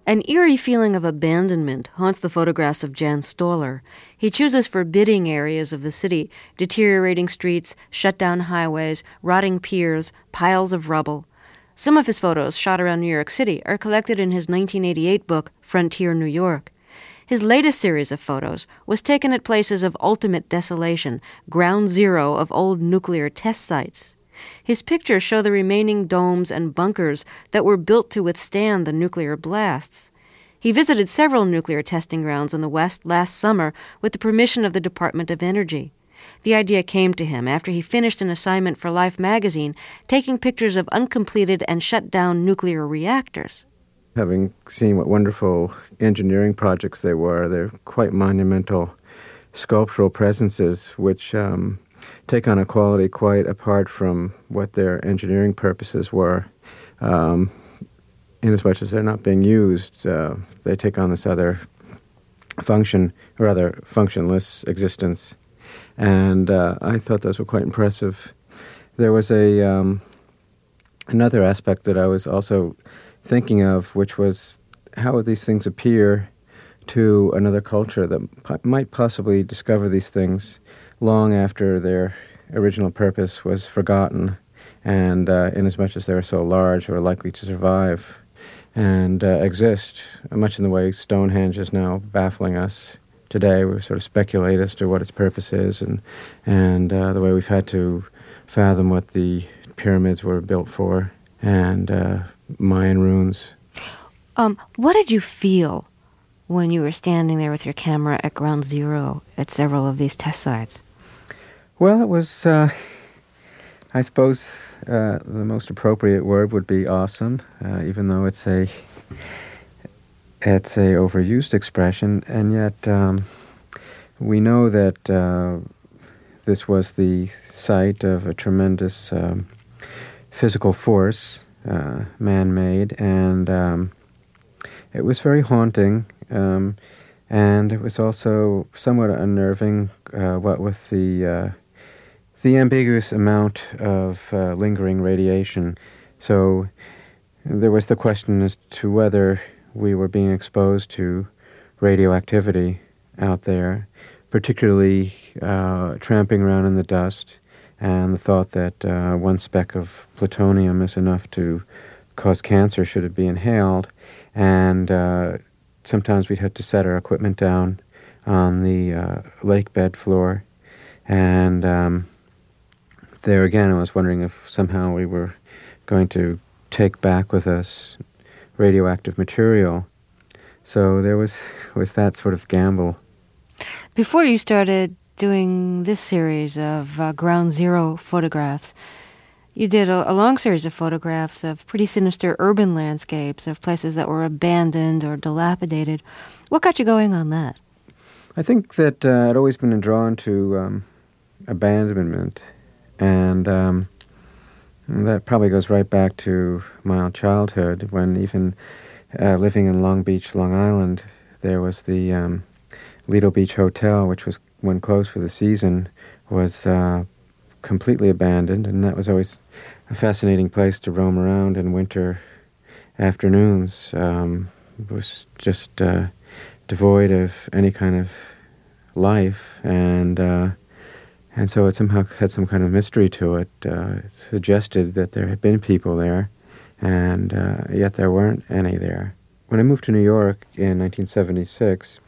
An eerie feeling of abandonment haunts the photographs of Jan Stoller. He chooses forbidding areas of the city, deteriorating streets, shut-down highways, rotting piers, piles of rubble. Some of his photos, shot around New York City, are collected in his 1988 book, Frontier New York. His latest series of photos was taken at places of ultimate desolation, ground zero of old nuclear test sites. His pictures show the remaining domes and bunkers that were built to withstand the nuclear blasts. He visited several nuclear testing grounds in the West last summer with the permission of the Department of Energy. The idea came to him after he finished an assignment for Life magazine, taking pictures of uncompleted and shut-down nuclear reactors. Having seen what wonderful engineering projects they were, they're quite monumental sculptural presences which take on a quality quite apart from what their engineering purposes were. In as much as they're not being used, they take on this other function, or rather functionless existence. And I thought those were quite impressive. There was another aspect that I was also thinking of, which was how would these things appear to another culture that might possibly discover these things long after their original purpose was forgotten, and in as much as they were so large or likely to survive and exist, much in the way Stonehenge is now baffling us today. We sort of speculate as to what its purpose is, and the way we've had to fathom what the pyramids were built for, and Mayan ruins. What did you feel when you were standing there with your camera at ground zero at several of these test sites? Well, it was, I suppose the most appropriate word would be awesome, even though it's a overused expression, and yet we know that this was the site of a tremendous physical force, man-made, and it was very haunting, and it was also somewhat unnerving, what with the ambiguous amount of lingering radiation. So there was the question as to whether we were being exposed to radioactivity out there, particularly tramping around in the dust, and the thought that one speck of plutonium is enough to cause cancer should it be inhaled. And sometimes we'd have to set our equipment down on the lake bed floor, and there again, I was wondering if somehow we were going to take back with us radioactive material. So there was that sort of gamble. Before you started doing this series of ground zero photographs, you did a long series of photographs of pretty sinister urban landscapes, of places that were abandoned or dilapidated. What got you going on that? I think that I'd always been drawn to abandonment, and that probably goes right back to my childhood, when even living in Long Beach, Long Island, there was the Lido Beach Hotel, which was, when closed for the season, was completely abandoned, and that was always a fascinating place to roam around in winter afternoons. It was just devoid of any kind of life, and so it somehow had some kind of mystery to it. It suggested that there had been people there, and yet there weren't any there. When I moved to New York in 1976,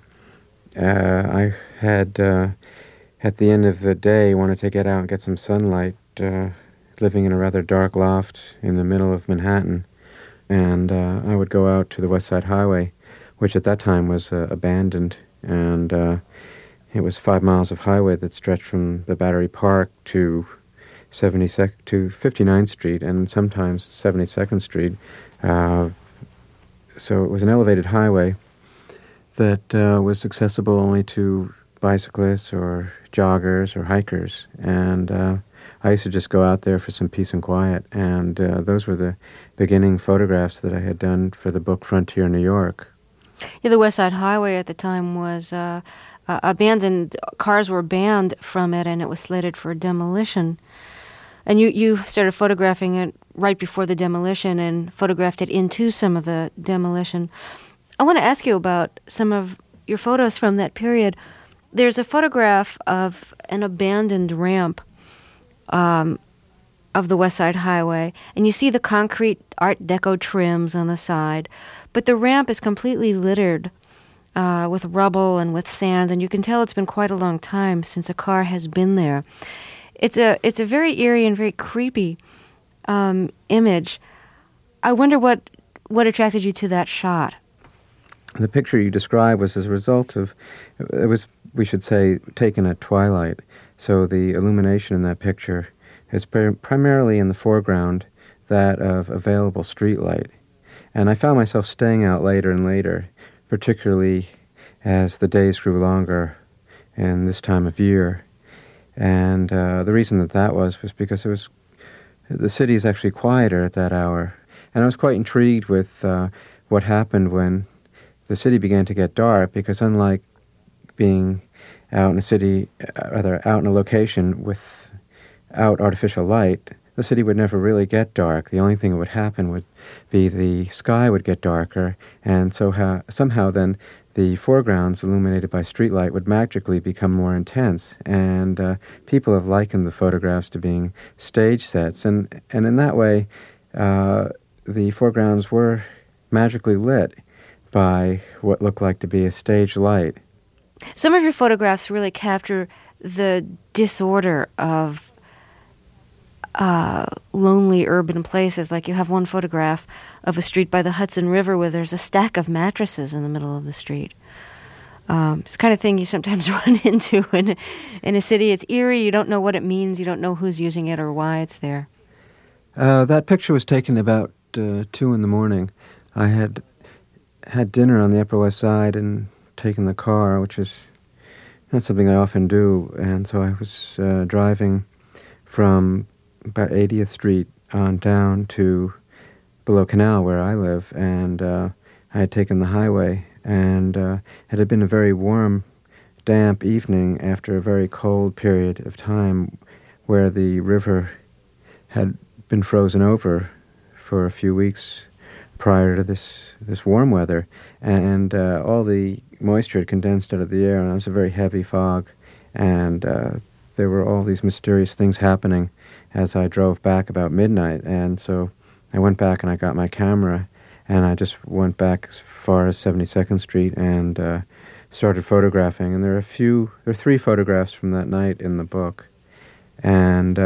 I had, at the end of the day, wanted to get out and get some sunlight, living in a rather dark loft in the middle of Manhattan. And I would go out to the West Side Highway, which at that time was abandoned, and it was 5 miles of highway that stretched from the Battery Park to 59th Street and sometimes 72nd Street. So it was an elevated highway that was accessible only to bicyclists or joggers or hikers. And I used to just go out there for some peace and quiet. And those were the beginning photographs that I had done for the book Frontier New York. Yeah, the West Side Highway at the time was abandoned. Cars were banned from it, and it was slated for demolition. And you started photographing it right before the demolition and photographed it into some of the demolition. I want to ask you about some of your photos from that period. There's a photograph of an abandoned ramp of the West Side Highway, and you see the concrete Art Deco trims on the side, but the ramp is completely littered with rubble and with sand, and you can tell it's been quite a long time since a car has been there. It's a very eerie and very creepy image. I wonder what attracted you to that shot. The picture you described was as a result of, it was, we should say, taken at twilight. So the illumination in that picture is primarily in the foreground, that of available streetlight. And I found myself staying out later and later, particularly as the days grew longer in this time of year. And the reason that was because the city is actually quieter at that hour. And I was quite intrigued with what happened when the city began to get dark, because unlike being out in a city, rather out in a location without artificial light, the city would never really get dark. The only thing that would happen would be the sky would get darker, and so somehow then the foregrounds illuminated by streetlight would magically become more intense. And people have likened the photographs to being stage sets, and in that way, the foregrounds were magically lit by what looked like to be a stage light. Some of your photographs really capture the disorder of lonely urban places. Like you have one photograph of a street by the Hudson River where there's a stack of mattresses in the middle of the street. It's the kind of thing you sometimes run into in a city. It's eerie. You don't know what it means. You don't know who's using it or why it's there. That picture was taken about 2 in the morning. I had dinner on the Upper West Side and taken the car, which is not something I often do, and so I was driving from about 80th Street on down to below Canal, where I live, and I had taken the highway, and it had been a very warm, damp evening after a very cold period of time where the river had been frozen over for a few weeks prior to this warm weather, and all the moisture had condensed out of the air, and it was a very heavy fog, and there were all these mysterious things happening as I drove back about midnight. And so I went back and I got my camera, and I just went back as far as 72nd Street and started photographing. And there are 3 photographs from that night in the book, and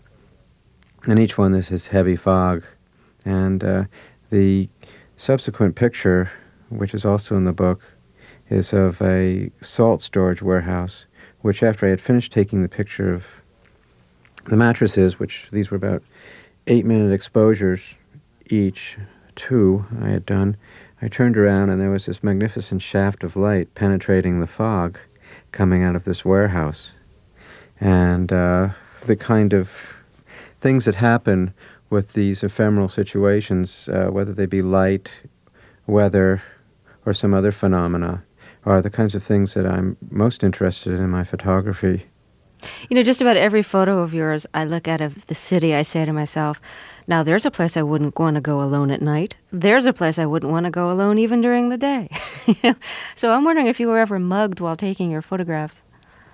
each one is this heavy fog. And the subsequent picture, which is also in the book, is of a salt storage warehouse, which after I had finished taking the picture of the mattresses, which these were about 8-minute exposures each, 2 I had done, I turned around and there was this magnificent shaft of light penetrating the fog coming out of this warehouse. And the kind of things that happen with these ephemeral situations, whether they be light, weather, or some other phenomena, are the kinds of things that I'm most interested in my photography. You know, just about every photo of yours I look at of the city, I say to myself, now there's a place I wouldn't want to go alone at night. There's a place I wouldn't want to go alone even during the day. So I'm wondering if you were ever mugged while taking your photographs.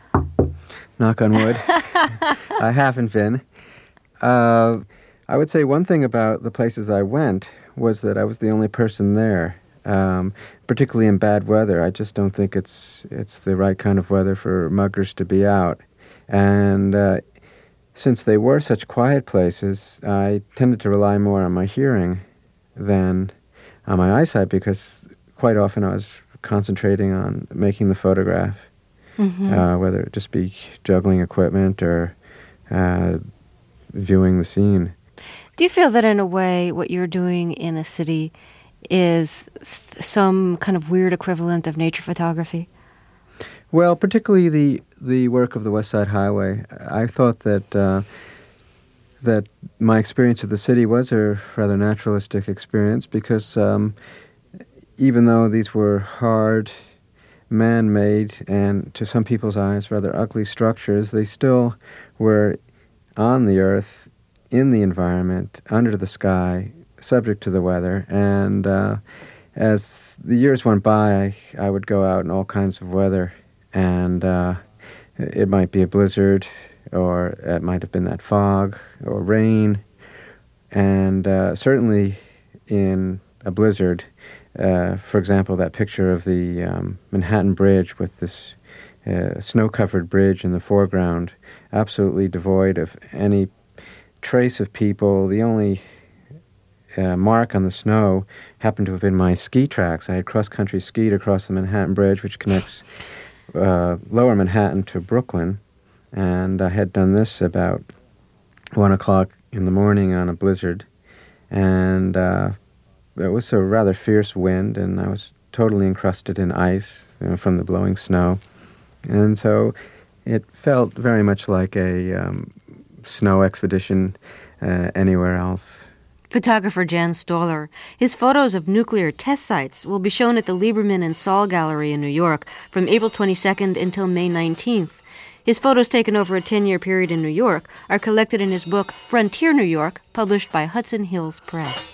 Knock on wood. I haven't been. I would say one thing about the places I went was that I was the only person there, particularly in bad weather. I just don't think it's the right kind of weather for muggers to be out. And since they were such quiet places, I tended to rely more on my hearing than on my eyesight, because quite often I was concentrating on making the photograph, whether it just be juggling equipment or viewing the scene. Do you feel that in a way what you're doing in a city is some kind of weird equivalent of nature photography? Well, particularly the work of the West Side Highway. I thought that that my experience of the city was a rather naturalistic experience, because even though these were hard, man-made, and to some people's eyes rather ugly structures, they still were on the earth, in the environment, under the sky, subject to the weather, and as the years went by, I would go out in all kinds of weather, and it might be a blizzard, or it might have been that fog, or rain, and certainly in a blizzard, for example, that picture of the Manhattan Bridge with this snow-covered bridge in the foreground, absolutely devoid of any trace of people. The only mark on the snow happened to have been my ski tracks. I had cross-country skied across the Manhattan Bridge, which connects lower Manhattan to Brooklyn, and I had done this about 1 o'clock in the morning on a blizzard, and it was a rather fierce wind, and I was totally encrusted in ice from the blowing snow, and so it felt very much like a snow expedition anywhere else. Photographer Jan Stoler. His photos of nuclear test sites will be shown at the Lieberman and Saul Gallery in New York from April 22nd until May 19th. His photos taken over a 10-year period in New York are collected in his book Frontier New York, published by Hudson Hills Press.